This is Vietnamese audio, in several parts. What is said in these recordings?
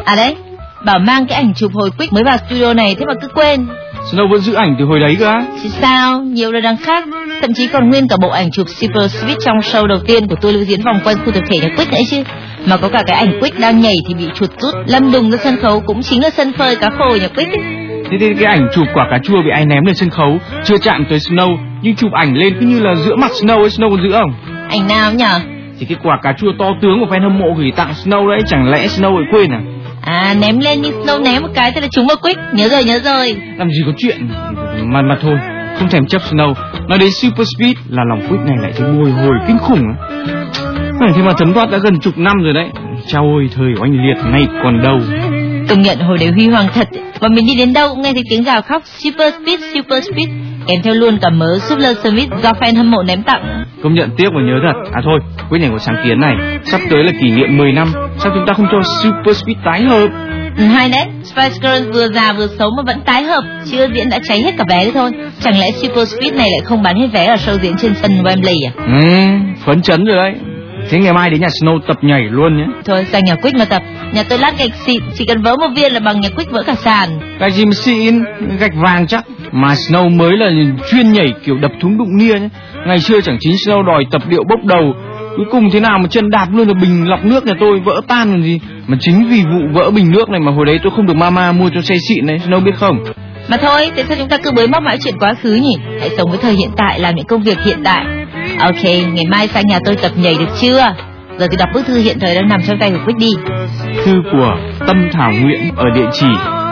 À đấy, bảo mang cái ảnh chụp hồi Quick mới vào studio này, thế mà cứ quên. Snow vẫn giữ ảnh từ hồi đấy cơ á? Chứ sao, nhiều lần đằng khác. Thậm chí còn nguyên cả bộ ảnh chụp Super Sweet trong show đầu tiên của tôi lưu diễn vòng quanh khu tập thể nhà Quick nữa chứ. Mà có cả cái ảnh Quick đang nhảy thì bị chuột rút lâm đùng ra sân khấu, cũng chính là sân phơi cá khô nhà Quick ấy. Thế cái ảnh chụp quả cà chua bị ai ném lên sân khấu chưa chạm tới Snow, nhưng chụp ảnh lên cứ như là giữa mặt Snow ấy. Snow còn giữ không? Ảnh nào nhở? Thì cái quả cà chua to tướng của fan hâm mộ gửi tặng Snow đấy, chẳng lẽ Snow lại quên à? À, ném lên nhưng Snow ném một cái thế là trúng vào Quick. Nhớ rồi. Làm gì có chuyện mà thôi, không thèm chấp Snow. Nói đến Super Speed là lòng Quick này lại thấy bồi hồi kinh khủng á. Thế mà thấm thoát đã gần chục năm rồi đấy. Chao ơi, thời của anh Liệt nay còn đâu. Công nhận hồi đấy huy hoàng thật. Và mình đi đến đâu cũng nghe thấy tiếng gào khóc Super Speed, kèm theo luôn cả mớ Super Smith do fan hâm mộ ném tặng. Công nhận tiếc và nhớ thật. À thôi, Quick này có sáng kiến này. Sắp tới là kỷ niệm 10 năm, sao chúng ta không cho Super Speed tái hợp? Hay đấy, Spice Girls vừa già vừa xấu mà vẫn tái hợp, chưa diễn đã cháy hết cả vé thôi. Chẳng lẽ Super Speed này lại không bán hết vé ở show diễn trên sân Wembley à? Phấn chấn rồi đấy. Thế ngày mai đến nhà Snow tập nhảy luôn nhé. Thôi sang nhà Quick mà tập. Nhà tôi lát gạch xịn, chỉ cần vỡ một viên là bằng nhà Quick vỡ cả sàn. Gạch gì mà xịn, gạch vàng chắc. Mà Snow mới là chuyên nhảy kiểu đập thúng đụng nia nhé. Ngày xưa chẳng chính Snow đòi tập điệu bốc đầu, cuối cùng thế nào mà chân đạp luôn là bình lọc nước nhà tôi vỡ tan làm gì. Mà chính vì vụ vỡ bình nước này mà hồi đấy tôi không được mama mua cho xe xịn đấy, Snow biết không? Mà thôi, tại sao chúng ta cứ bới móc mãi chuyện quá khứ nhỉ? Hãy sống với thời hiện tại, làm những công việc hiện tại. Ok, ngày mai sang nhà tôi tập nhảy được chưa? Giờ thì đọc bức thư hiện thời đang nằm trong tay của Quick đi. Thư của Tâm Thảo Nguyễn ở địa chỉ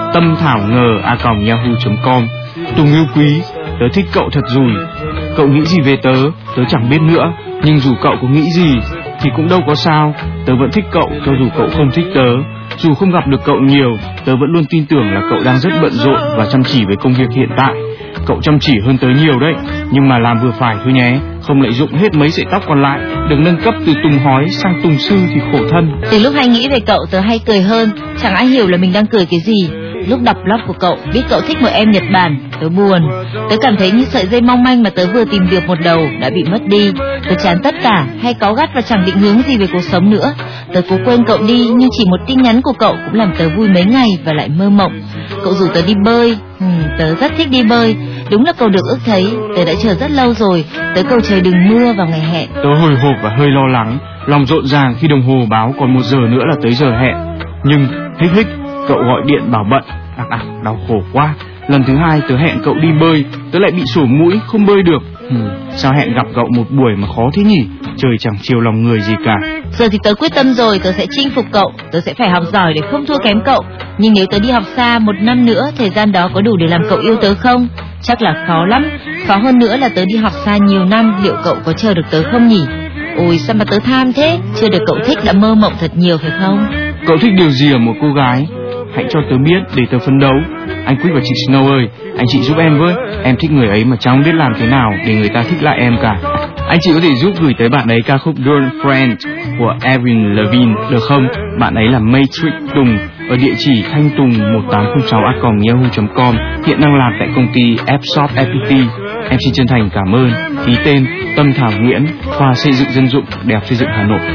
tamthảo@yahoo.com. Tùng yêu quý, tớ thích cậu thật rồi. Cậu nghĩ gì về tớ chẳng biết nữa. Nhưng dù cậu có nghĩ gì thì cũng đâu có sao. Tớ vẫn thích cậu cho dù cậu không thích tớ. Dù không gặp được cậu nhiều, tớ vẫn luôn tin tưởng là cậu đang rất bận rộn và chăm chỉ với công việc hiện tại. Cậu chăm chỉ hơn tớ nhiều đấy, nhưng mà làm vừa phải thôi nhé. Không lợi dụng hết mấy sợi tóc còn lại. Đừng nâng cấp từ Tùng hói sang Tùng sư thì khổ thân. Từ lúc hay nghĩ về cậu, tớ hay cười hơn. Chẳng ai hiểu là mình đang cười cái gì. Lúc đọc blog của cậu, biết cậu thích một em Nhật Bản, tớ buồn. Tớ cảm thấy như sợi dây mong manh mà tớ vừa tìm được một đầu đã bị mất đi. Tớ chán tất cả, hay cáu gắt và chẳng định hướng gì về cuộc sống nữa. Tớ cố quên cậu đi, nhưng chỉ một tin nhắn của cậu cũng làm tớ vui mấy ngày và lại mơ mộng. Cậu rủ tớ đi bơi, tớ rất thích đi bơi. Đúng là cậu được ước thấy, tớ đã chờ rất lâu rồi. Tớ cầu trời đừng mưa vào ngày hẹn. Tớ hồi hộp và hơi lo lắng, lòng rộn ràng khi đồng hồ báo còn 1 giờ nữa là tới giờ hẹn. Nhưng hích cậu gọi điện bảo bận. Đau khổ quá. Lần thứ 2 tớ hẹn cậu đi bơi, tớ lại bị sổ mũi không bơi được. Sao hẹn gặp cậu một buổi mà khó thế nhỉ? Trời chẳng chiều lòng người gì cả. Giờ thì tớ quyết tâm rồi, tớ sẽ chinh phục cậu. Tớ sẽ phải học giỏi để không thua kém cậu. Nhưng nếu tớ đi học xa 1 năm nữa, thời gian đó có đủ để làm cậu yêu tớ không? Chắc là khó lắm. Khó hơn nữa là tớ đi học xa nhiều năm, liệu cậu có chờ được tớ không nhỉ? Ôi sao mà tớ tham thế, chưa được cậu thích đã mơ mộng thật nhiều phải không? Cậu thích điều gì ở một cô gái? Hãy cho tớ biết để tớ phấn đấu. Anh Quick và chị Snow ơi, anh chị giúp em với. Em thích người ấy mà chẳng biết làm thế nào để người ta thích lại em cả. Anh chị có thể giúp gửi tới bạn ấy ca khúc Girlfriend của Avril Lavigne được không? Bạn ấy là Matrix Tùng ở địa chỉ thanh tùng1806@yahoo.com, hiện đang làm tại công ty F-Shop FPT. Em xin chân thành cảm ơn. Ký tên Tâm Thảo Nguyễn, khoa xây dựng dân dụng, Đại học Xây dựng Hà Nội.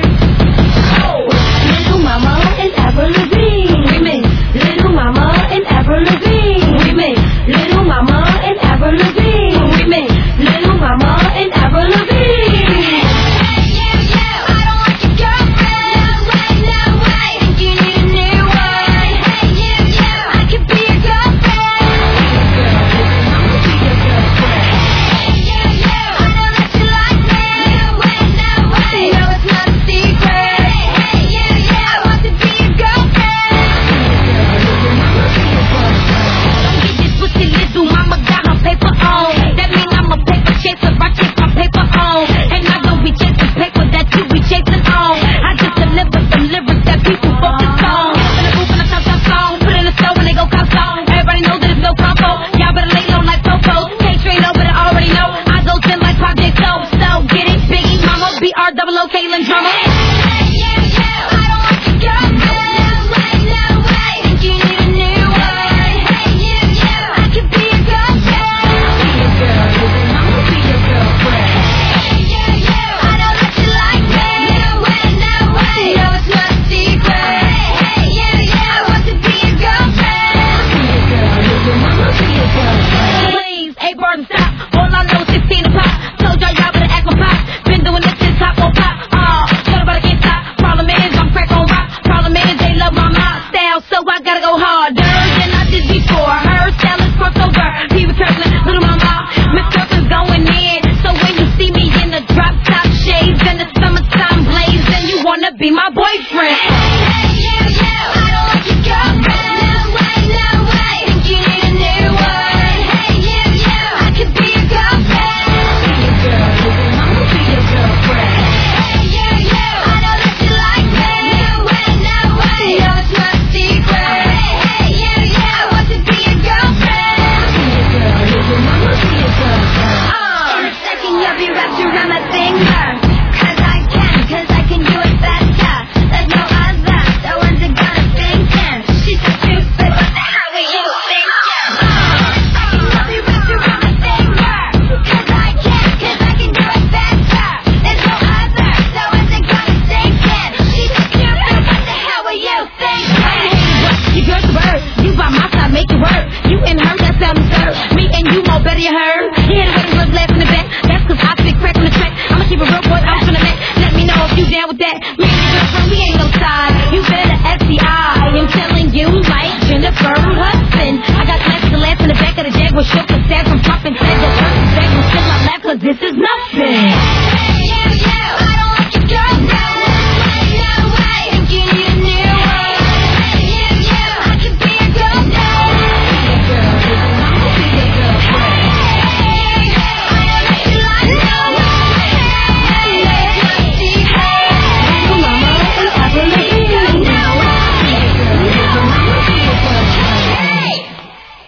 be my boyfriend. Hey, you, I don't like your girlfriend. No way, think you need a new one. Hey, you, I could be your girlfriend. Be your girl, I'ma be your girlfriend. Hey, you, I know that you like me. No way, no, it's my secret. Hey, you, I want to be your girlfriend. Be your girl, I'ma be your girlfriend. In a second you'll be wrapped around my finger. Cause I can do it faster. There's no other, the ones that got us thinking. She's so stupid, what the hell were you thinking? I'll be wrapped around my finger. Cause I can do it faster. There's no other, the ones that got us thinking. She's so stupid, what the hell were you thinking? You girl the bird, you by my side, make it work. You and her, that sound absurd. Me and you more better, you heard. You hear the way was left in the back. That's cause I spit crack on the track. I'ma keep it real, boy, I'm finna make. Let me know if you down with that. Me and your girlfriend, we ain't no side. You better FBI. I'm telling you like Jennifer Hudson. I got classic laughs in the back of the Jag with shook and stab from popping. Said the first back and still I laugh cause this is nothing.